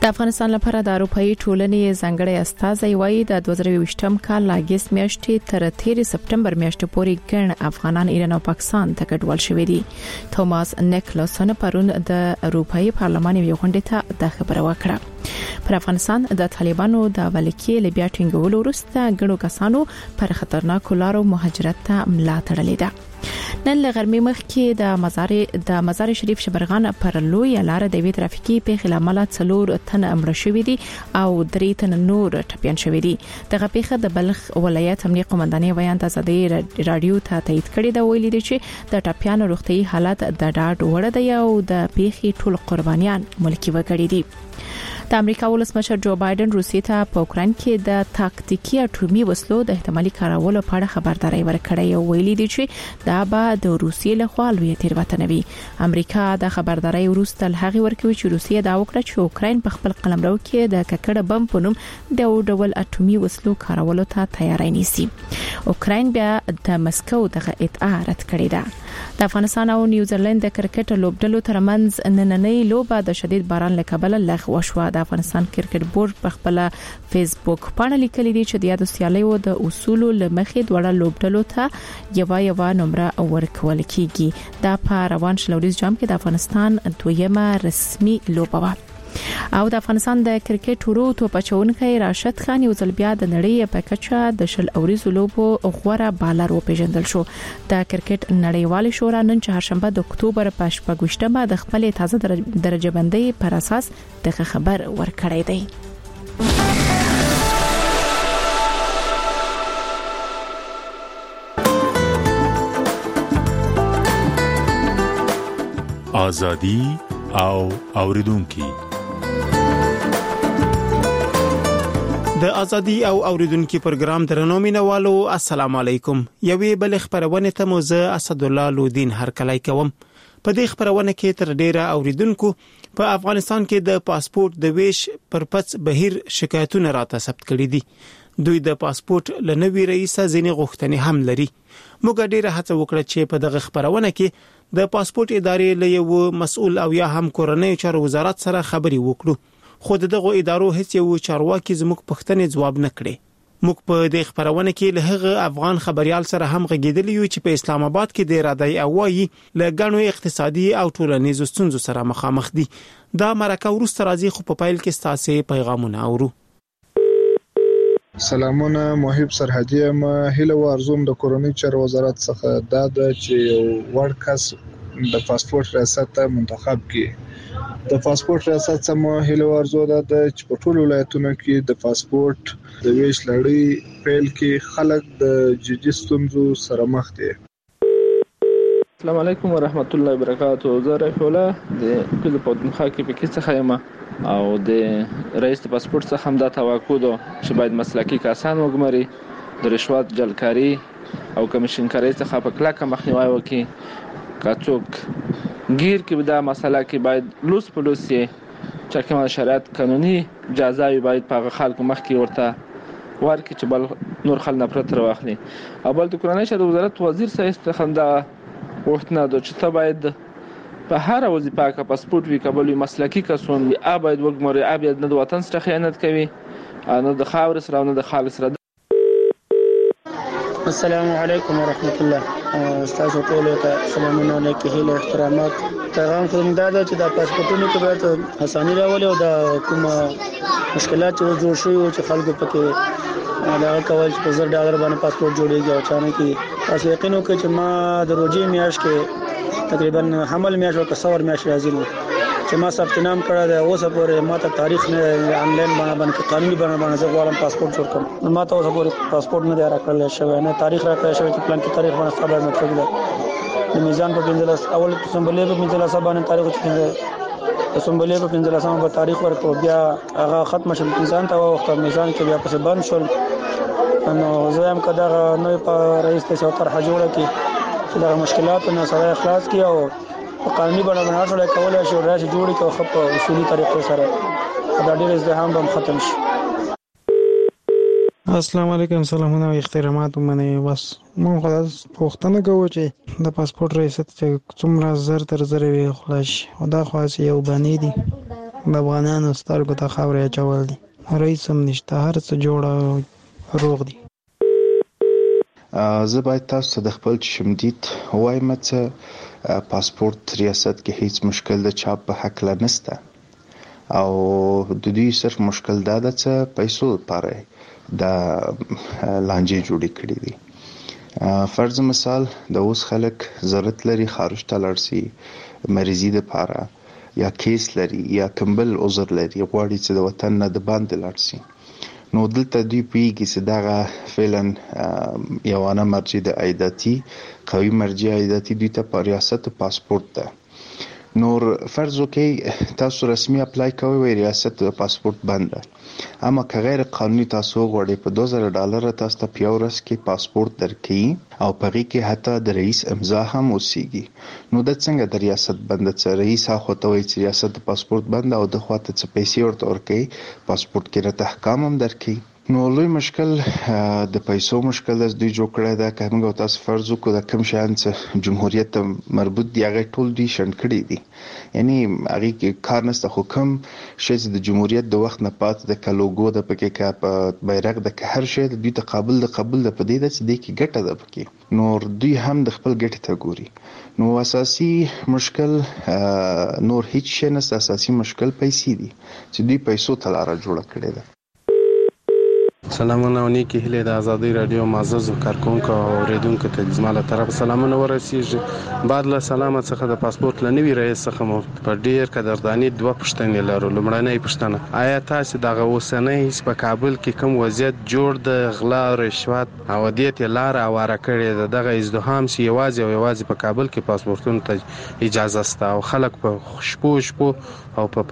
د افغانستان لپاره د اروپאי ټولنې ځانګړي استازي وایي د 2020م کال لاګیس میاشتې تر 13 سپټمبر میاشتې پورې ګڼ افغانان ایران او پاکستان ته کډوال شوي دي. توماس نیکلسن پرون د اروپאי پارلمان یو غونډه ته د خبره وکړه. پر افغانستان د طالبانو د ولکې لبیا ټینګولو وروسته ګڼو کسانو پر خطرناکو لارو مهاجرت ته ملا تړلې ده. نن لغرمې مخکې د مزار شریف شبرغان پر لوی لار د وی ترافیکي پیښې لامل 4 تن امر شوې دي او 3 تن نور ټپيان شوې دي. دغه پیښه د بلخ ولایت امنیه قومندانۍ بیان ته زده رادیو ته تایید کړی دا ویلي دي چې د ټپيانو روغتي حالت د ډاډ وړ دی او د پیښې ټول قربانيان ملکی وګړي دي. د امریکا ولسمشر جو بایدن روسیې ته په اوکران کې د تاکتیکي اټومي وسلو د احتمالي کارولو په اړه خبرداري ورکړې او ویلي دي چې دا به د روسیې له خوا لوی تیروتنه وي. امریکا د خبرداري وروسته هغه ورکوي چې روسیې دا وکړه چې اوکران په خپل قلمرو کې د ککړ بم په نوم د ډول اټومي وسلو کارولو ته تیاری نیسي. اوکران بیا د مسکو دغه ادعا رد کړې ده. د افغانستان او نیوزیلند د کرکټ لوبډلو ترمنځ نننۍ لوبه د شدید باران له کبله لغوه شوه. د افغانستان کرکټ بورډ په خپل فیسبوک باندې لیکلي دي چې د یاد سیالیو د اصولو لمخې دوړه لوبډلو ته یو نمبر ورکول کیږي. دا په روان شلوریز جام کې د افغانستان دویمه رسمي لوبه وه. او د افغانستان د کرکټ ورو توپ اچونکي راشد خان یو ځل بیا د نړۍ په کچه د شل اوریزو لوبو غوړه بالر وپیژندل شو. د کرکټ نړیوال شورا نن چهارشنبه د اکتوبر په 28مه د خپل تازه درجه بندۍ پر اساس دغه خبر ورکړی دی. ازادي او اوریدونکو د ازادي او اوریدونکو پروګرام درنو مینوالو السلام علیکم. یوې بل خبرونه ته موزه اسد الله لودین هرکلی کوم. په دې خبرونه کې تر ډیره اوریدونکو په افغانستان کې د پاسپورت د ویش پر پڅ بهیر شکایتونه راته ثبت کړي دي. دوی د پاسپورت لنوي رئیس ځینې غوښتنې هم لري. موږ ډیره هڅه وکړه چې په دغه خبرونه کې د پاسپورت ادارې له یو مسؤل او یا هم کورنۍ چارو وزارت سره خبري وکړو. خو دغه ادارو هیڅ یو چارواکي زموږ پوښتنې جواب نه کړي. موږ په دې خبرونه کې له هغه افغان خبريال سره هم غږیدلی یو چې په اسلام آباد کې د ارادي اوایي له غنو اقتصادي او ټولنیزو ستونزو سره مخامخ دي. دا مرکه ورسته راځي خو په پایل کې ستاسو پیغامونه اورو. سلامونه محب سرحدي ما هله ورزوم د کورنۍ چارو وزارت څخه دا د چې یو ورکس د پاسپورت ریاست ته منتخب کړي. د پاسپورت ریاست سم هله ورزو د په ټولو ولایتونو کې د پاسپورت د ویش لړۍ پیل کې خلک د جدي ستونزو سره مخ دي. السلام علیکم ورحمت الله وبرکاتہ. زه رفیع الله د کله په دغه کې په کې څه یم او د رئیس د پاسپورت څخه هم دا توقع ده چې باید مسلکي کسان وګمري د رشوت جلکاری او کمیشنکاری څخه په کلکه مخنیوي وکړي. کاڅوک گیر کې دا مسله کې باید لوس پولیسي چې کومه شرایط قانوني اجازه باید په خلکو مخ کې ورته ورکړي چې بل نور خل نه پرتر واخلي. او بل د کورنۍ شاو وزارت وزیر صاحب څخه دا وختنه د چې ته باید په هر وظیفه کې پاسپورت وی قبول مسلکي کسون وی ابد وګمري ابد نه د وطن سره خیانت کوي نه د خاور سره نه د خالص سره. السلام علیکم ورحمت الله. استاد ټول ته سلامونه علیکم هله احترامات. پیغام کوم دا چې د پاسپورتونو کې باید اساني راولي او د کوم مشکلات چې جوړ شوي چې خلکو پکې دا کول چې $1000 باندې پاسپورت جوړیږي او چانه کې تاسو یقین وکړئ چې ما د روزي میاش کې تقریبا حمل میاش او کسور میاش راځي نو چې ما ثبت نام کړی دی. اوس پورې ما ته تاریخ نه انلاین باندې قانوني باندې زه غواړم پاسپورت جوړ کړم. ما ته اوس پورې پاسپورت نه دی راکړل شوی نه تاریخ راکړل شوی چې پلان کې تاریخ باندې خبر مطلب دی. د میزان په 15 اول سمبلې په 15 باندې تاریخ چې د سمبلې په 15 باندې تاریخ ورکو بیا هغه ختم شول میزان ته وخت میزان کې بیا پس بند شول. نو زه هم کدا نو په رئیس ته شوتر حجوړه کې چې دا مشکلات نه سره اخلاص کی او قانوني باندې سره کولای شي راشي جوړي کو خپ اصولي طریقې سره دا ډېر ازدحام به ختم شي. السلام علیکم. سلامونه او احترامات منه. بس مونږ خلاص پوښتنه کوو چې د پاسپورت ریاست چې څومره زر تر زر وی خلاص او دا خاص یو باندې دي د افغانانو سترګو ته خاورې اچول دي. رئیس هم نشته، هر څه جوړ روغ دي. زه باید تاسو ته د خپل شمدید وایم چې پاسپورت ریاست کې هیڅ مشکل د چاپ په حق لنسته او د دوی صرف مشکل دا ده چې پیسو لپاره د لانجې جوړې کړې دي. فرض مثال د اوس خلک ضرورت لري خارج ته لاړ شي مریضي لپاره یا کیس لري یا کمبل عذر لري غواړي چې د وطن نه د باندې لاړ شي. نو دلته دوی پیږي چې دغه فعلا یوانه مرجع د عایداتي قوي مرجع عایداتي دوی ته په ریاست پاسپورت ده. نور فرض وکړئ تاسو رسمي اپلای کوئ وای ریاست پاسپورت بند ده، اما که غیر قانوني تاسو غواړئ په $2000 تاسو ته په یو ورځ کې پاسپورت درکړي او په هغې کې حتی د رئیس امضا هم اوسیږي. نو د څنګه د ریاست بند چې رئیس هاخوا ته وایي چې ریاست د پاسپورت بند او د خوا ته څه پیسې ورته ورکوي پاسپورت کې راته احکام هم درکوي. نو لوی مشکل د پیسو مشکل از دوی جوړ کړی ده. که موږ تاسو فرض وکړو د کوم شیان چې جمهوریت ته مربوط دي هغه ټول دوی شنډ کړي دي، یعنی هغې کې کار نشته. خو کوم شی چې د جمهوریت د وخت نه پاتې د که لوګو ده پکې که په بیرغ ده که هر شی د دوی ته قابل ده په دې ده چې دې کې ګټه ده پکې، نور دوی هم د خپل ګټې ته ګوري. نو اساسي مشکل نور هیڅ شی نشته، اساسي مشکل پیسې دي چې دوی پیسو ته لاره جوړه کړې ده. سلامونه او نیکی هیلې د ازادي رادیو معززو کارکونکو او اوریدونکو ته زما له طرفه سلامونه ورسیږي. بعد له سلامه څخه د پاسپورت له نوي رئیس څخه مو په ډیر قدرداني دوه پوښتنې لرو. لومړنۍ پوښتنه، آیا تاسو دغه اوسنۍ په کابل کې کوم وضعیت جوړ د غلا رشوت او عدیت لار اواره کړې ده دغه ازدحام چې یوازې په کابل کې پاسپورتونو ته اجازه سته او خلک په شپو او په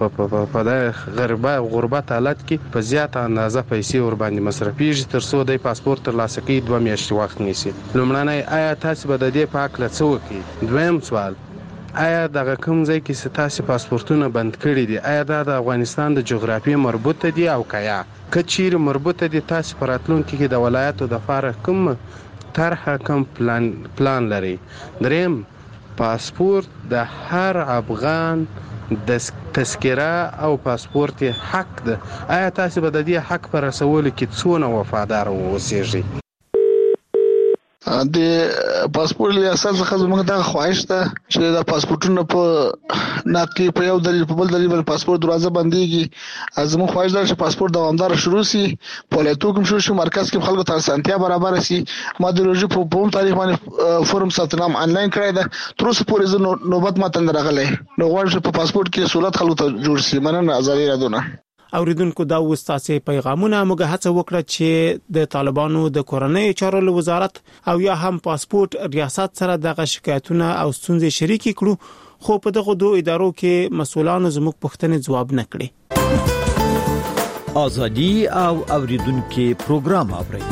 غربت حالت کې په زیاته اندازه پیسې ور باندې مصرفيږي تر څو د پاسپورت ترلاسه کوي 2 میاشتې وخت نیسي. لومړنۍ، آیا تاسو به د دې په اړه څه وکړئ؟ دویم سوال، آیا دغه کوم ځای کې تاسو پاسپورتونه بند کړي دي آیا دا د افغانستان د جغرافیې مربوطه دي او کیا که چیرې مربوطه دي تاسو په راتلونکي کې د ولایتو د لپاره کوم طرحه کوم پلان لري؟ دریم، پاسپورت د هر افغان د تذکره او پاسپورت حق ده. آیا تاسو به د دې حق پر رسولو کې څونه وفادار اوسئ؟ د پاسپورت ریاست څخه زموږ د خواهش ده چې د پاسپورتونو په ناکي په یو دلیل په بل دلیل باندې پاسپورت دروازه بنديږي. زموږ خواهش ده چې پاسپورت دوامدار شروع شي، په ولایتو کې شروع شي، مرکز کې خلکو ته اسانتیا برابر شي. ما د روزي په کوم تاریخ باندې فورم ثبتنام آنلاین کړی ده، تر اوسه پورې نوبت ماته نه راغلی. نو غواړم چې په پاسپورت کې سہولت خلکو ته جوړ شي. مننه. ازادي رادیو. اوریدونکو دا وستاسې پیغامونه موږ هڅه وکړه چې د طالبانو د کورنۍ چارو وزارت او یا هم پاسپورت ریاست سره دغه شکایتونه او ستونزې شریکې کړو، خو په دغه دوه ادارو کې مسؤلانو زموږ پوښتنې ځواب نه کړي. ازادي او اوریدونکو پروګرام اوري.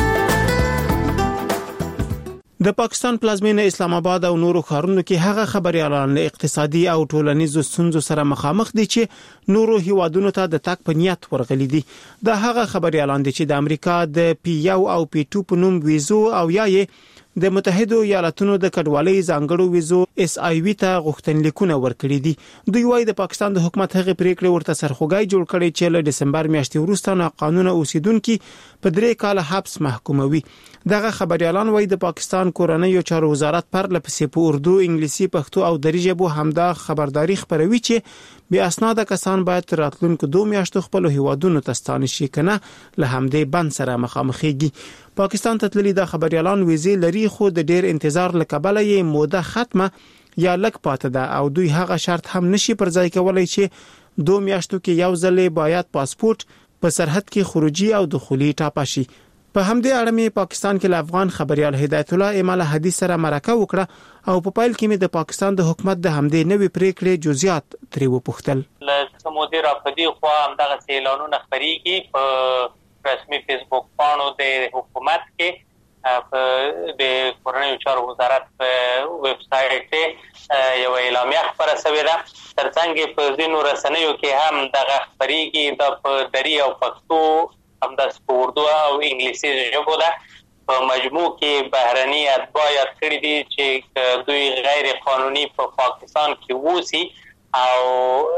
د پاکستان پلازمینه اسلام آباد او نورو ښارونو کې هغه خبريالان له اقتصادي او ټولنیزو ستونزو سره مخامخ دي چې نورو هیوادونو ته د تګ په نیت ورغلي دي. دا هغه خبريالان دي چې د امریکا د P1 او P2 په نوم ویزو او یا د متحده ایالاتونو د کډوالۍ ځانګړو ویزو SIV ته غوښتنلیکونه ورکړي دي. دوی وايي د پاکستان د حکومت هغه پریکړه ورته سرخوږی جوړ کړي چې له دسمبر میاشتې وروسته قانون اوسیدونکو په 3 کال حبس محکوموي. دغه خبريالان وايي د پاکستان کورنۍ چارو وزارت پر لپسې په اردو، انګلیسي، پښتو او دری ژبو همدا خبرداري خبروي چې بیا اسناد کسان باید راتلونکو 2 میاشتو خپل هیوادونو ته ستانه شي کنه له همدې بند سره مخامخېږي. پاکستان ته تللي د خبريالان ویزې لري خو د ډېر انتظار لکبله یې موده ختمه یا لک پاتې ده او دوی هغه شرط هم نشي پر ځای کولای چې 2 میاشتو کې یو ځل باید پاسپورت په سرحد کې خروجي او دخولي ټاپه شي. په همدې اړه مې پاکستان کې له افغان خبريال هدایت الله اماله حدیث سره مرکه وکړه او په پایل کې مې د پاکستان د حکومت د همدې نوې پریکړې جزئیات ترې وپوښتل. له مدیر افدی خو همدغه اعلانونه خبريږي په رسمي فیسبوک پاڼو د حکومت کې د کورنۍ چارو وزارت په ویب سټ یو اعلامیه خبره شوې ده. ترڅنګ په ځینو رسنیو کې هم دغه خبريږي د په دری او پښتو هم د اردو او انګلیسي ژبو ده. په مجموع کې بهرني اتباع یاد کړي دي چې دوی غیر قانوني په پاکستان کې ووسي او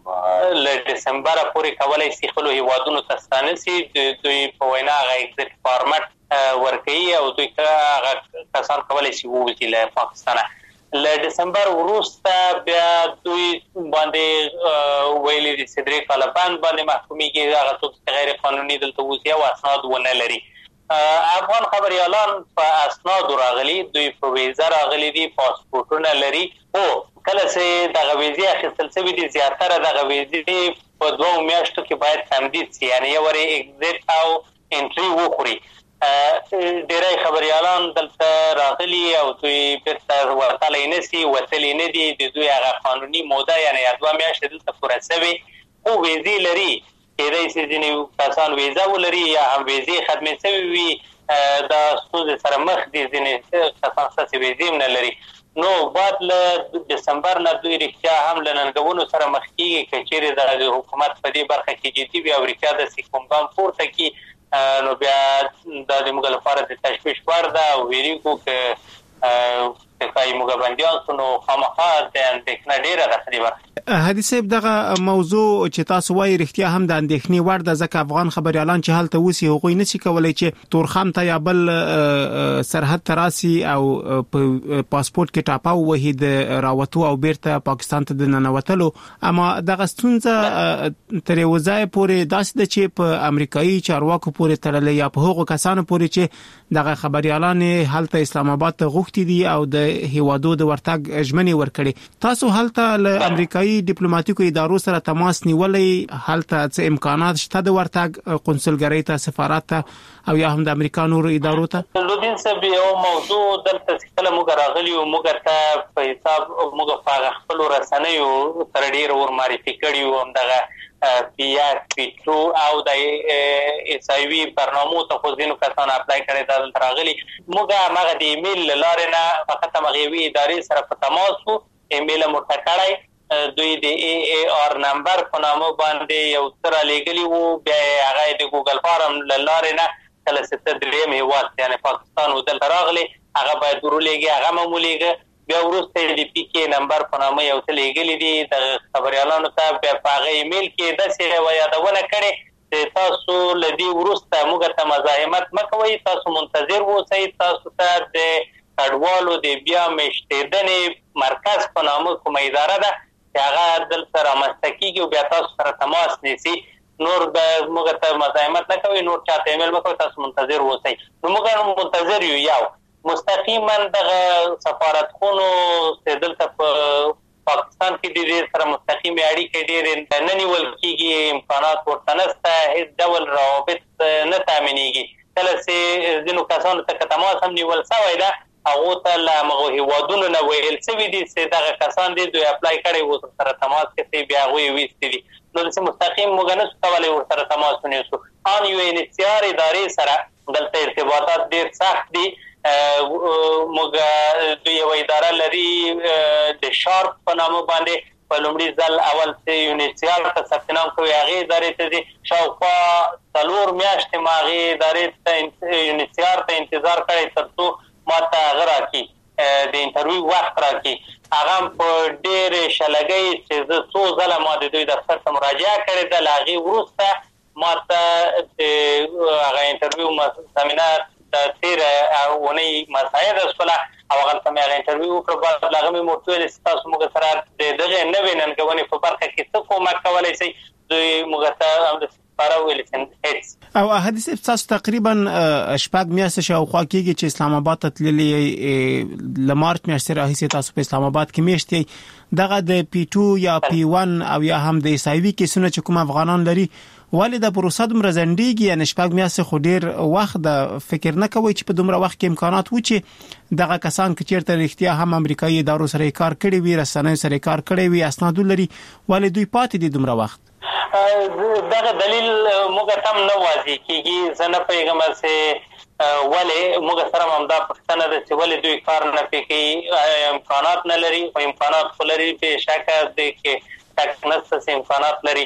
له دسمبر پورې کولای شي خپل هیوادونو ته ستانسي. دوی په وینا هغه ایگزیټ فارمټ ورکوي او دوی هغه کسان کولای شي ووځي له پاکستانه. له دسمبر وروسته بیا دوی باندې ویلي دي چې 3 کاله باندې محکومیږي هغه څوک چې غیر قانوني دلته وځي او اسناد ونه لري. افغان خبريالان په اسناد راغلي، دوی په ویزا راغلي دي، پاسپورتونه لري. او کله چې د غویزې اخیستل شوی دي زیاتره د غویزې په 2 میاشتو کې باید تمدید شي، یعنی یو ری ایگزیټ او انټری وخوري. ډیری خبريالان دلته راغلي او دوی بیرته ورتلی نشي، وتلی نه دي، د دوی هغه قانوني موده یعنی 2 میاشتې دلته پوره شوې خو ویزې لري. کېدای شي ځینې کسان ویزا ولري یا هم ویزې ختمې شوې وي، د ستونزې سره مخ دي، ځینې کسان ستاسې ویزې هم نه لري. نو بعد له دسمبر نه دوی رښتیا هم له ننګونو سره مخ کېږي که چیرې د حکومت په دې برخه کې جدي وي او رښتیا داسې کوم ګام پورته کړي نو بیا دا د موږ لپاره د تشویش وړ ده او ویریږو که ښایي موږ بندیان شو نو خامخا د اندېښنه ډېره ده په دې برخه. هادي صاحب دغه موضوع چې تاسو وایي رښتیا هم د اندېښنې وړ ده، ځکه افغان خبريالان چې هلته اوسي هغوی نشي کولای چې تورخم ته یا بل سرحد ته راسي او په پاسپورت کې ټاپه ووهي د راوتو او بیرته پاکستان ته د ننوتلو. اما دغه ستونزه تر یو ځای پورې داسې ده چې په امریکایي چارواکو پورې تړلې یا په هغو کسانو پورې چې دغه خبريالان هلته اسلام آباد ته غوښتي دي او د هیوادو د ورتګ ژمنې ورکړي. تاسو هلته له امریکایي ډیپلوماټیکو ادارو سره تماس نیولې؟ هلته څه امکانات شته د ورتګ قونسلګرۍ ته، سفارت ته او یا هم د امریکا نورو ادارو ته؟ لودین صاحب یو موضوع دلته کله موږ راغلی او موږ ته په حساب موږ په خپل رسنیو تر ډیر ور معرفي کړی و همدغه PR P2 او د SIV برنامو ته خو ځینو کسان اپلای کړی دلته راغلي. موږ هغه د ایمیل لارې نه فقط مغوي ادارې سره په تماس وو، ایمیل مو ټکړای، دوی د AAR نمبر په نامه باندې یو سره لګلی وو، بیا هغه د ګوګل فارم لارې نه کله چې دریم هیواد یعنی پاکستان ودل راغلی هغه باید ورولېږي، هغه مولېږي. بیا وروسته د PK نمبر په نامه یو څه لګلی دي د خبريالانو ته، بیا په هغه ایمیل کې داسې یادونه کړې چې تاسو له دې وروسته موږ ته مزاحمت مه کوئ، تاسو منتظر اوسئ، تاسو ته د کډوالو د بیا میشتېدنې مرکز په نامه کومه اداره ده چې هغه دلته رامنځته کېږي او بیا تاسو سره تماس نیسي. نور موږ ته مزاحمت نه کوئ، نور چاته ایمیل مه کوئ، تاسو منتظر اوسئ. نو موږ منتظر یو. یو مستقیما دغه سفارتخونو چې دلته په پاکستان کې ډېر سره مستقیمې اړیکې ډېرې نه نیول کېږي، امکانات ورته نشته، هېڅ ډول روابط نه تامینېږي. کله چې ځینو کسانو ته که تماس هم نیول شوی ده هغو ته له همغو هیوادونو نه ویل شوي دي چې دغه کسان دي دوی اپلای کړی و سره تماس کې بیا هغوی ویستي دي. نو داسې مستقیم موږ نشو کولی ورسره تماس ونیسو. ان UNHCR ادارې سره دلته ارتباطات ډېر سخت دي. موږ دوی یوه اداره لري د شارپ په نامه باندې، په لومړي ځل اول چې UNHCR ته ثبت نام کوي هغې ادارې ته ځي. شاوخوا 4 میاشتې ما هغې ادارې ته UNHCR ته انتظار کړی تر څو ما ته هغه راکړي د انټرویو وخت راکړي. هغه هم په ډېرې شلګۍ چې زه څو ځله ما د دوی دفتر ته مراجعه کړې ده، له هغې وروسته ما ته د هغه انټرویو زمینه د تېره اونۍ مساعده شوله او هغلته مې هغه انټرویو وکړه. بعد له هغه مې ورته ویلې چې تاسو موږ سره د دغې نوې ننګونې په برخه کې څه کومک کولی شئ؟ دوی موږ ته همداسې ښکاره ویلې چې هېڅ. او هادي صاحب تاسو تقریبا 4 میاشتې شاوخوا کېږي چې اسلام آباد ته تللي، له مارچ میاشتې راهیسې تاسو په اسلام آباد کې میشت یې. دغه د P2 یا P1 او یا هم د SIV کیسونه چې کوم افغانان لري ولې د پروسه دومره ځنډېږي؟ یعنې 4 میاشتې خو ډېر وخت د فکر نه کوئ چې په دومره وخت کې امکانات و چې دغه کسان که چېرته رښتیا هم امریکایي ادارو سره یې کار کړی وي، رسنیو سره یې کار کړی وي، اسناد ولري، ولې دوی پاتې دي دومره وخت؟ دغه دلیل موږ ته هم نه واضح کېږي. زه نه پوهېږم چې ولې موږ سره هم همدا پوښتنه ده چې ولې دوی کار نه پرې کوي. امکانات نه لري، خو امکانات خو لري بېشکه. دوی کې تک نسته امکانات لري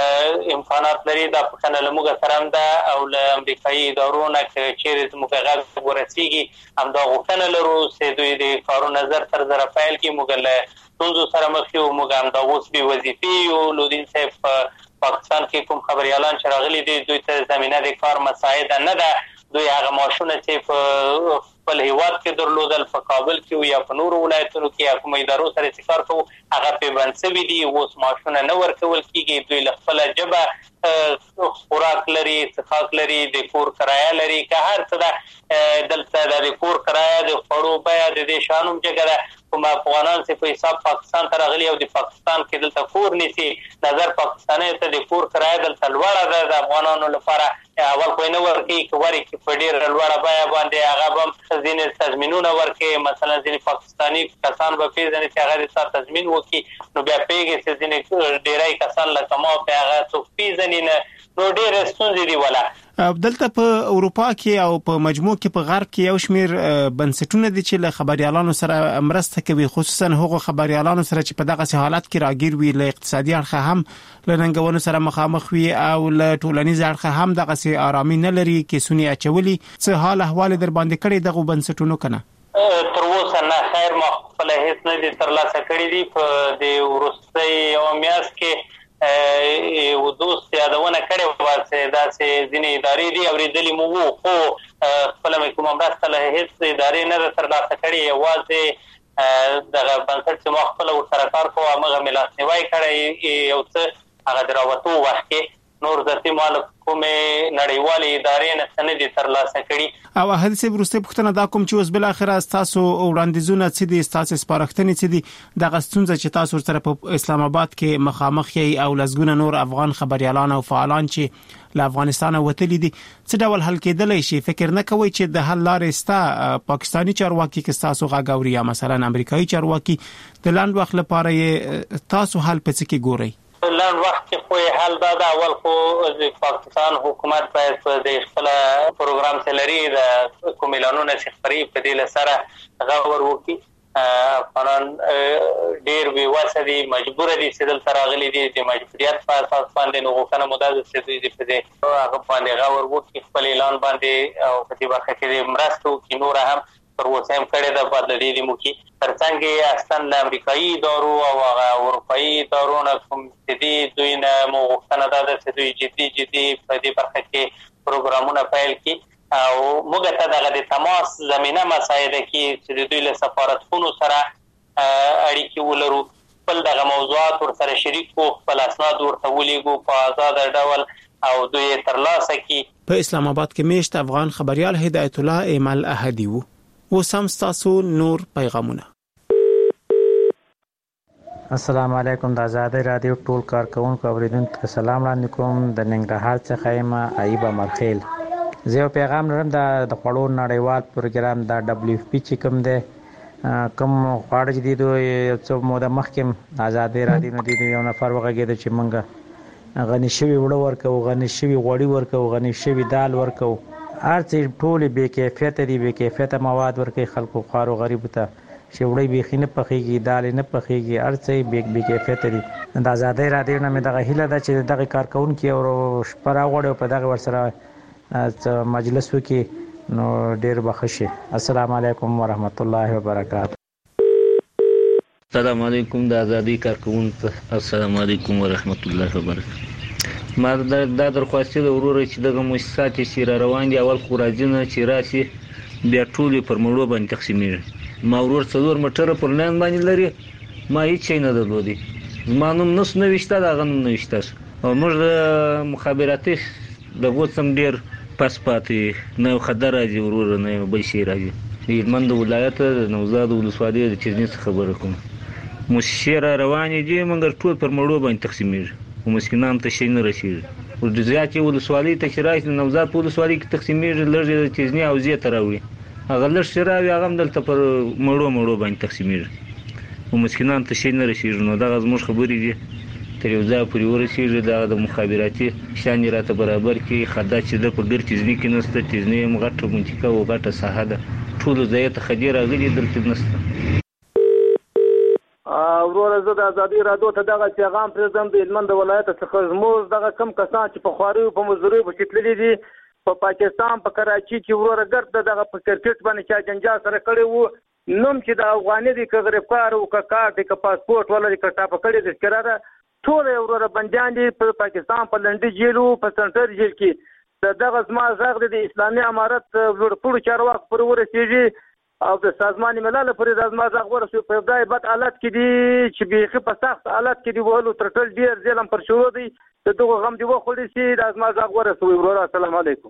دا پوښتنه له موږ سره هم ده او له امریکایي ادارو نه که چیرې زموږ غږ ورسیږي همدا غوښتنه لرو چې دوی د کارو نظر تر زره پیل کړي. موږ له ستونزو سره مخ یو، موږ همدا اوس بې وظیفې یو. لودین صاحب په پاکستان کې کوم خبریالان چې راغلي دي دوی ته زمینه د کار مساعده نه ده. دوی هغه معاشونه چې په خپل هیواد کې درلودل په کابل کې یا په نورو ولایتونو کې یا کوم ادارو سره چې کار کوو هغه پیبند شوي دي، اوس معاشونه نه ورکول کېږي. دوی له خپله ژبه خوراک لري، څښاک لري، د کور کرایه لري، که هر څه ده. دلته د کور کرایه د خوړو بیه د دې شیانو هم جګه ده. کوم افغانان چې په حساب پاکستان ته راغلي او د پاکستان کې دلته کور نیسي، نظر پاکستاني ته د کور کرایه دلته لوړه ده. د افغانانو لپاره اول خو یې نه ورکوي، که ورکړي په ډېره لوړه بیه باندې هغه به هم ځینې تضمینونه ورکوي. مثلا ځینې پاکستاني کسان به پېژني چې هغه د تا تضمین وکړي، نو بیا پوهېږي چې ځینې ډېری کسان لکه ما پې هغه څوک پېژني نه، نو ډېرې ستونزې دي. ولا دلته په اروپا کې او په مجموع کې په غرب کې یو شمیر بنسټونه دي چې له خبريالانو سره مرسته کوي، خصوصا هغو خبريالانو سره چې په دغه حالت کې راګیر وي، له اقتصادي اړخه هم له ننګونو سره مخامخ وي او له ټولنیز اړخه هم دغه آرامي نه لري کې سونی اچولي. څه حال احوال در باندې کړي دغه بنسټونو کنه؟ تر اوسه نه، خیر ما خپل هیڅ نه دي ترلاسه کړي دي. په د وروستۍ یو میاشت کې و دوست یادونه کړې وه چې داسې ځینې ادارې دي اورېدلي مو وو، خو خپله مې کومه مرسته له هېڅ ادارې نه ده ترلاسه کړې. یوازې دغه بنسټ چې ما خپله ورسره کار کوو همغه مې لاسنیوی کړی یو څه هغه د راوتو وخت کې. نور ذاتي مال کومې نړیوالې ادارې نه څه نه دي ترلاسه کړي. او احد صاحب وروستۍ پوښتنه دا کوم چې اوس بالاخره ستاسو وړاندیزونه څه دي، ستاسو سپارښتنې څه دي، دغه ستونزه چې تاسو سره په اسلام آباد کې مخامخ یې او لزګونه نور افغان خبريالان او فعالان چې له افغانستان وتلي دي څه ډول حل کېدلی شي؟ فکر نه کوئ چې د حل لارې ستا پاکستاني چارواکي کې تاسو غږ اوري یا مثلا امریکایي چارواکي د لاند وخت لپاره یې تاسو حل په څه کې ګورئ؟ لاند وخت کې خو حل دا ده، اول خو د پاکستان حکومت باید په د خپل پروګرام چې لري د کوم اعلانونه چې خپري په دې سره غور وکړي. افغانان ډېر بې وسه دي، مجبور دي چې دلته راغلي دي، د مجبوریت په اساس باندې نو غوښتنه مو دا ده چې دوی په دې هغه باندې غور وکړي، خپل اعلان باندې او په دې برخه کې مرسته وکړي. نور هم پر اوسه هم کړې ده، باید له دې مو کې ترڅنګ یې اصلا له امریکایي ادارو او هغه اروپایي ادارو نه کوم چې دي دوی نه مو غوښتنه دا ده چې دوی جدي په دې برخه کې پروګرامونه پیل کړي او موږ ته دغه د تماس زمینه مساعده کړي چې د دوی له سفارتخونو سره اړیکې ولرو، خپل دغه موضوعات ورسره شریک کړو، خپل اسناد ورته ولیږو په آزاده ډول او دوی یې ترلاسه کړي. په اسلام آباد کې میشت افغان خبريال هدایت الله ایمل احدی وو. وسم تاسو نور پیغامونه. السلام علیکم، د آزادۍ رادیو ټول کارکونکو اوریدونکو سلام وړاندې کوم. د ننګرهار څخه یم ایوب مرخیل. زه یو پیغام لرم د خوړو نړیوال پروګرام د دبليو اف پی چې کوم دی، کوم خواړه چې دي دوی څو موده مخکې آزادۍ رادیو نه دي یو نفر وغږېده چې موږ غني شوي وړه ورکوو، غني شوي غوړي ورکوو، غني شوي دال ورکوو، هر څه ټولې بې کیفیته دي، بې کیفیته مواد ورکوي خلکو خوارو غریبو ته چې وړی بیخي نه پخېږي، دالې نه پخېږي، هر څه بې کیفیته دي. د آزادۍ رادیو نه مې دغه هیله ده چې دغه کارکوونکي او شپه راغواړي او په دغه ورسره مجلس وکړي نو ډېر به ښه شي. السلام علیکم ورحمت الله وبرکاته. السلام علیکم د آزادۍ کارکوونکو، السلام علیکم ورحمت الله وبرکاته. ما دا درخواست د وروره چې دغه مؤسسات چې را روان دي اول خو راځي نه چې راشي بیا ټولې پر مړو باندې تقسیمېږي. ما ورور 4 مټره پر لاین باندې لري، ما هیڅ شی نه درلودي، زما نوم نس نه وشته، د هغه نوم نه وشته او موږ د مخابراتي د اوس هم ډېر پس پاتې نه خبر راځي وروره نه بل شي راځي. د هلمند ولایت د نوزاد ولسوالۍ د چرني څخه خبره کوم. مؤسسې را روانې دي مګر ټول پر مړو باندې تقسیمېږي، مسکینان ته شي نه رسېږي. ورځاتي ولسوالۍ ته چې راشي نوزاد په ولسوالۍ کې تقسیمېږي، لږ د چرني او زیات راوړي، هغه لږ شي راوي هغه هم دلته پر مړو باندې تقسیمېږي او مسکینان ته شي نه رسېږي. نو دغه زموږ خبرې دي تر یو ځای پورې ورسېږي، دغه د مخابراتي شیان یې راته برابر کړي. خدا چې ده په ګر چزني کې نشته، چزني هم غټه منطقه او غټه ساحه ده، ټولو ځایه ته خدي راغلي دلته نشته. وروره زه د ازادي رادیو ته دغه پیغام پرېږدم د هلمند ولایت څخه زموږ دغه کم کسان چې په خواريو په مزدوريو پسې تللي دي په پاکستان په کراچي کې وروره ګرد دغه په کرکټ باندې چا جنجال سره کړی وو نوم چې د افغاني دی که غریبکار او که کارت دی که پاسپورټ ولري که ټاپه کړی تذکره ده ټول یې وروره بندیان دي په پاکستان په لنډي جیل او په سنټر جیل کې دغه زما غږ د اسلامي امارت لوړپوړو چارواکو پورې ورسېږي او د سازمان ملل پورې د زما غږ ورسېږي په ابتدایي بد حالت کې دي چې بیخي په سخت حالت کې دي وهلو تر ټول ډېر ظلم پر شروع دی د دغه غم دی وخوړی چې د زما غږ ورسوي وروره السلام علیکم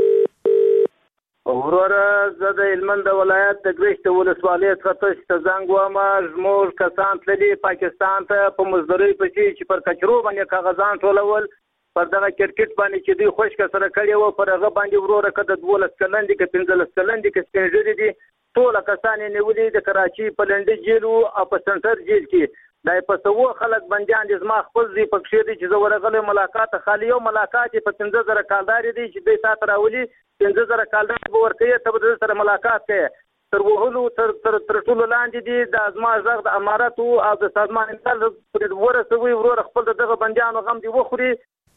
وروره زه د هلمند ولایت د ګرشت ولسوالۍ څخه تاسو ته زنګ وایم زموږ کسان تللي پاکستان ته په مزدورۍ پسې چې پر کچرو باندې کاغذان ټولول پر دغه کرکټ باندې چې دوی خوشکه سره کړی وو پر هغه باندې وروره که د 12 کلن دي که 15 کلن دي که سپین ږیري دي ټول کسان یې نیولي د کراچي په لنډي جیل او په سنټر جیل کې دا په سوو خلک بندیان دي زما خپل ځای په کښې دي چې زه ورغلی ملاقات خالي یو ملاقات یې په 15,000 کالدار دي چې دوی تا ته راولي 15,000 کالدار به ورکوي ته به د سره ملاقات کوي تر وهلو تر ټولو لاندې دي دا زما غږ د اماراتو او د سازمان ملل پورې ورسوي وروره خپل د دغه بندیانو غم دي وخوري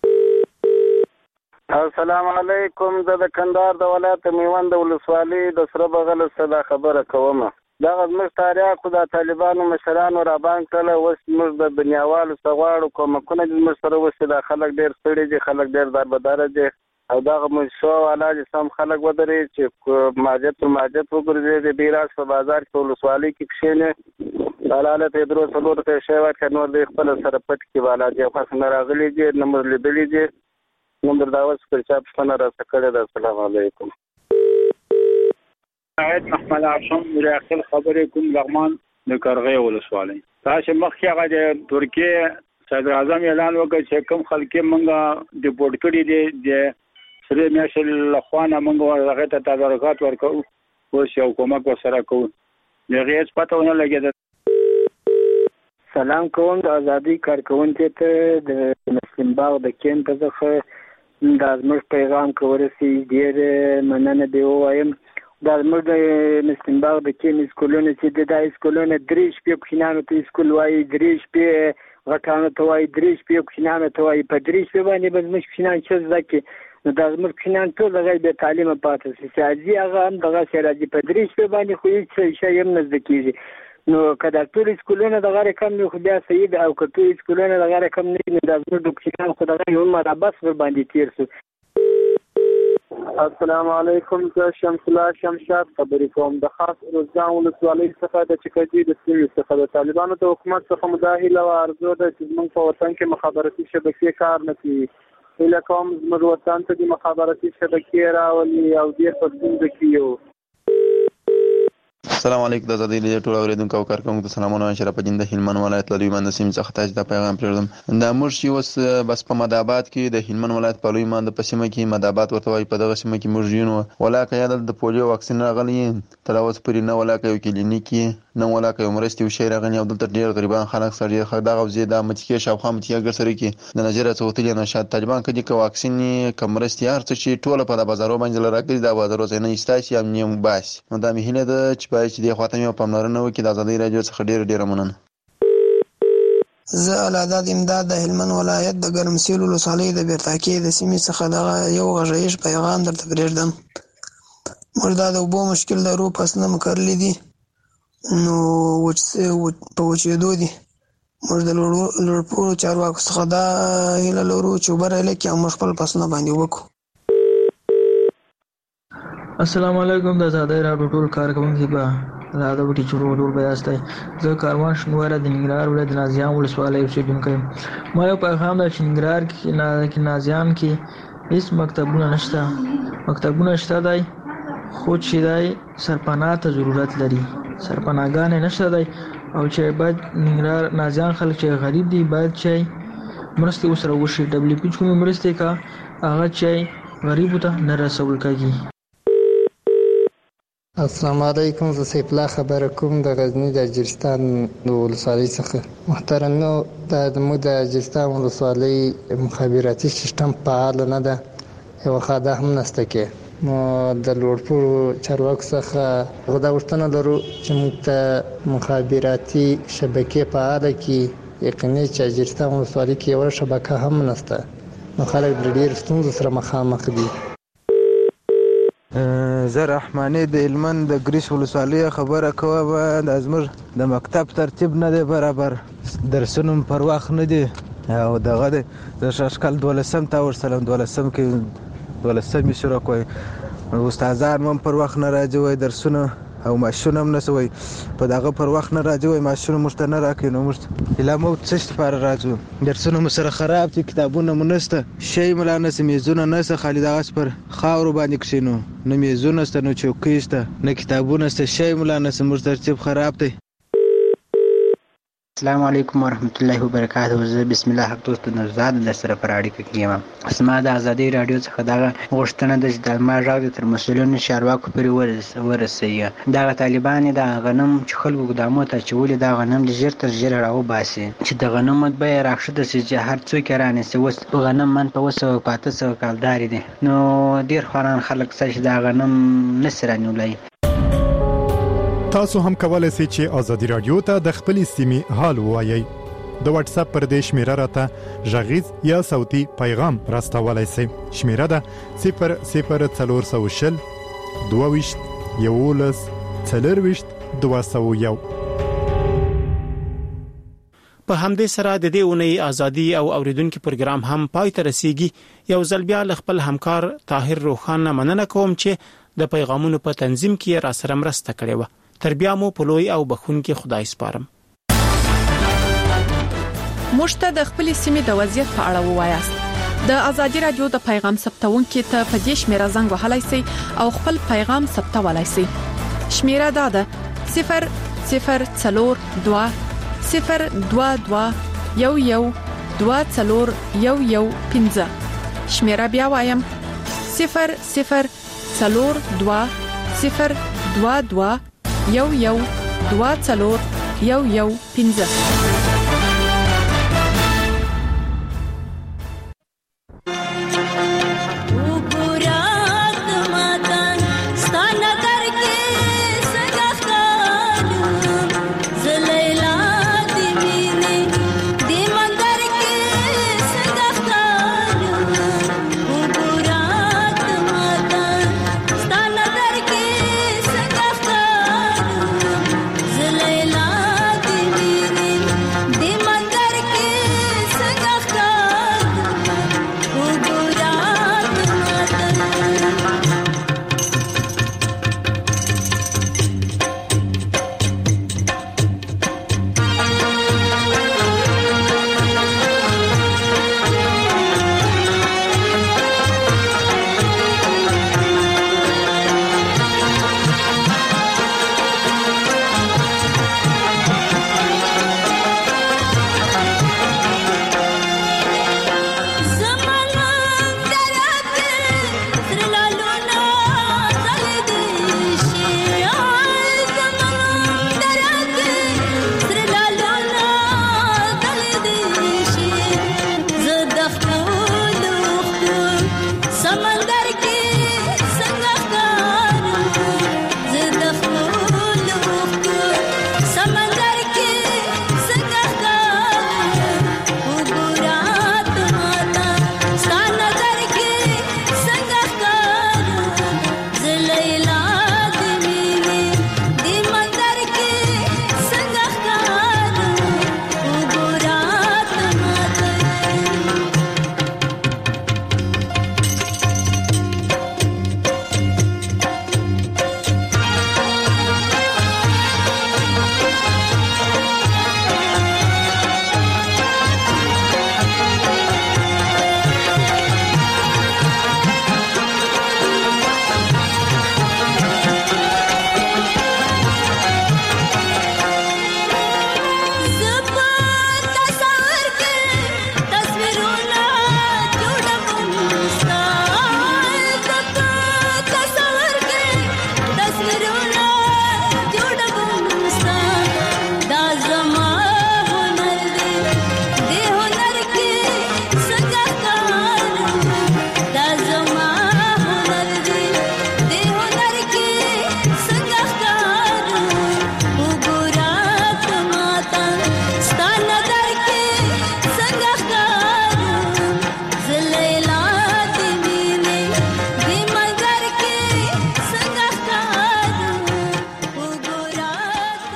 السلام علیکم زه د کندهار د ولایت میوند ولسوالۍ د سره بغل څخه خبره کوم دغه زموږ تاریخ د طالبانو مشرانو رابان کړل اوس موږ د دنیاوالو سغواړو کومکونه موږ سره وسه د خلک ډېر ستړي دي خلک ډېر دربدار دي او دغه مشو علاج سم خلک ودرې چې ماجت وګرځي د بیراج په بازار کې ولسوالۍ کې کښینه حالت یې درو څلور ته شی ورکړ نور د خپل سره پټ کې والا دی خاص نه راغلي دي نمبر لیدلې دي نمبر دا اوس پر چاپ څنګه راځه کړی دا السلام علیکم سعید محمد عاشم ریاست خبرې کوم لغمان د کرغې ولسوالۍ تاسو مخکې هغه د ترکیه صدر اعظم اعلان وکړ چې کوم خلک مونږه ډیپورټ کړي دي د سره میاشل لخوانه مونږ هغه ته تدارکات ورکو اوس یو کومک وسره کوو دغه هیڅ پته ونه لګیده سلام کوم د ازادي کارکونکو ته د مسلم باغ د کیمپ څخه دا زموږ پیغام کورسي ډېر مننه دی وایم دا زموږ د مسلم باغ د کیمپ سکولونو چې د سکولونو درې شپې کوچنیانو ته سکول وایي درې شپې غټانو ته وایي درې شپې کوچنیانو ته وایي په درې شپې باندې به زموږ کوچنیان څه زده کړي نو دا زموږ کوچنیان ټول هغه بې تعلیمه پاتې شي چې راځي هغه هم دغسې راځي په درې شپې باندې خو هېڅ شی هم نه زده کېږي نو که دا ټول سکولونه دغه رقم وي خو بیا صحیح ده او که ټول سکولونه دغه رقم نه وي نو دا زموږ د کوچنیانو خو دغه یو مرابس ورباندې تېر شو السلام علیکم زه شمس الله شمشاد خبرې کوم د خاص روزګان ولسوالۍ څخه د چکجي د سیمې څخه د طالبانو د حکومت څخه مداهله او ارزو ده چې زموږ په وطن کې مخابراتي شبکې کار نه کوي هیله کوم زموږ وطن ته د مخابراتي شبکې راولي او ډېر په ستونزه کې یو السلام علیکم د ازادي رادیو ټول اوریدونکو او کارکونکو ته سلامونه شرف جنده هلمند ولایت لوی مند سیم څخه تاسو ته پیغام پرېږدم د موږ چې اوس بس په مدابات کې د هلمند ولایت په لوی مند په سیمه کې مدابات ورته وایي په دغه سیمه کې موږ یو ولاکه یاد د پولیو واکسین راغلی تر اوسه پورې نه ولاکه یو کلینیک نه ولاکه یو مرستې او شی راغلی او دلته ډېر غریبان خلک سره خلک دغه زیاده متکي شاوخوا متکي ګر سره کې د نظر څخه وتلی نه شاد طالبان کدي که واکسین کمرستي هر څه چې ټوله په بازارو باندې لراګي د بازارو څخه نه ایستاسي هم نیم باس نو دا مهینه ده چې پای چې د خاطر پاملرنه وکړي د ازادي رادیو څخه ډېر مننه زه العداد امداد د هلمند ولایت د ګرمسیر ولسوالۍ د بیرتاکې د سیمې څخه دغه یو غږیز پیغام درته پرېږدم موږ دا د اوبو مشکل لرو فصلونه مو کرلي دي نو په وچېدو دي موږ د لوړپوړو چارواکو څخه دا هیله لرو چې اوبه رالیکي او موږ خپل فصلونه باندې وکړو السلام علیکم د ازادي رادیو ټول کارکونکو به دا وټی چورو ټول بیاستای زه کاروان شنواره د ننګرهار ولایت نازیان ولسوالۍ اوسیدونکی ما یو پیغام د ننګرهار کې نازیان کې هیڅ مکتبونه شته دی خو چې دی سرپناه ته ضرورت لري سرپناهګانې نشته دی او چې باید ننګرهار نازیان خلک چې غریب دي باید چې مرستې ورسره وشي ډبلیو پی کومې مرستې کا هغه چې غریبو ته نه رسول کېږي السلام علیکم زه سیف الله خبره کوم د غزنی د اجرستان د ولسوالۍ څخه محترمو زموږ د اجرستان ولسوالۍ مخابراتي سیستم فعال نه ده یوه خاده هم نشته کې نو د لوړپوړو چارواکو څخه غوښتنه غوښتنه لرو چې موږ ته مخابراتي شبکې فعاله کړي. یقیني چې اجرستان ولسوالۍ کې یوه شبکه هم نشته، نو خلک د ډېرو ستونزو سره مخامخ دي. زه رحماني د هلمند د ګریش ولسوالۍ خبره کوم. د زموږ د مکتب ترتیب نه دی برابر، درسونه پر وخت نه دي او دغه د شاشکل 12 ته ورسلم 12 کې 12 شروع کوي. استادان هم پر وخت نه راځي وای درسونه او ماشونه هم نسوي په دغه پر وخت نه راځي وای ماشونه مشته نه راکې. نو موږ اله مو څه پر راځو درسونه مو سره خراب دي، کتابونه مو نسته، شی ملا نسه، میزونه نسه، خالي دغه پر خاور باندې کښینو، نه میزونه نسته، نه چوکۍ شته، نه کتابونه نسته، شی ملا نسه، موږ ترتیب خراب دی. السلام علیکم ورحمت الله وبرکاته. زه بسم الله حق دوست نوزاد د سره پر اړیکه کې یم. اسما د ازادي رادیو څخه دغه غوښتنه د چې ما راغلی تر مسؤلینو چارواکو پورې ورسوي. دغه طالبان د غنم چې خلکو ګدامو ته اچولي، دا غنم د ژر تر ژره راوباسي چې د غنمو بیه راکښته سي چې هر څوک یې رانیسي. اوس غنم من په 200 کالدارې دي، نو ډېر خواران خلک سه چې دا غنم نسي رانیولی. تاسو هم کولای شئ چې ازادي رادیو ته د خپل سیمې حال ووایئ. د واتس اپ پر دې شمیره راته غږیز یا صوتي پیغام راستولای شئ. شمیره ده 00420 22 11 40 201. په همدې سره د دې اونۍ ازادي او اوریدونکو پروګرام هم پای ته رسیږي. یو ځل بیا خپل همکار طاهر روخان مننه کوم چې د پیغامونو په تنظیم کې را سره مرسته کړې و. تر بیا مو په لوی او بخښونکي خدای سپارم. مشته د خپل سیمې د وضعیت په اړه ووایاست. د ازادي رادیو د پیغام ثبتونکو ته په دې شمیره زنګ وهلای شئ او خپل پیغام ثبتولای شئ. شمیره دا ده 00422 022 11 شمیره بیا وایم 00422 022 11 15.